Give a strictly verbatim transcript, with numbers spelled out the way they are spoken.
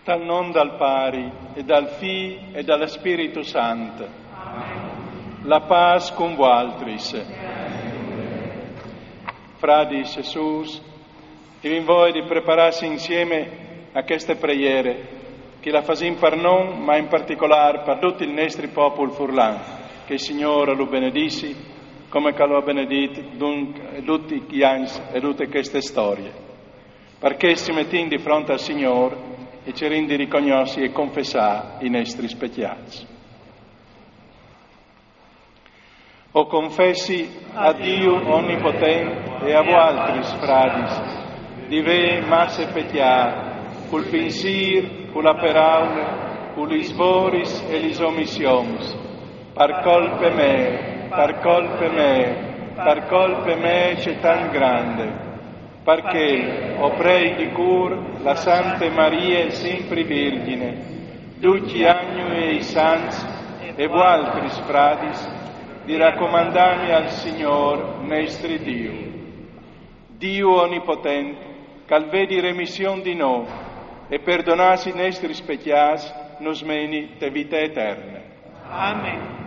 dal non dal pari, e dal Fi e dallo Spirito Santo. Amen. La paz con vualtris. Fradis Jesus, ti vi voi di prepararsi insieme a queste preghiere, che la fasim per noi, ma in particolare per tutto il nostro popolo furlan, che il Signore lo benedissi, come che lo ha benedito tutti gli anni e tutte queste storie. Perché si mettiamo di fronte al Signore e ci rendi riconosci e confessare i nostri peccati. O confessi a Dio Onnipotente e a voaltris fradis, di ve masse pecchiar, col pensier, con la parola, con gli svoris e gli omissions, per colpe me, per colpe me, per colpe me c'è tan grande, perché o prei di cur la Santa Maria sempre Vergine, tutti gli anni e i santi e voaltris fradis, di raccomandarmi al Signor, nostro Dio. Dio Onnipotente, che vedi remissione di noi e perdonassi i nostri peccati, nos meni te vita eterna. Amen.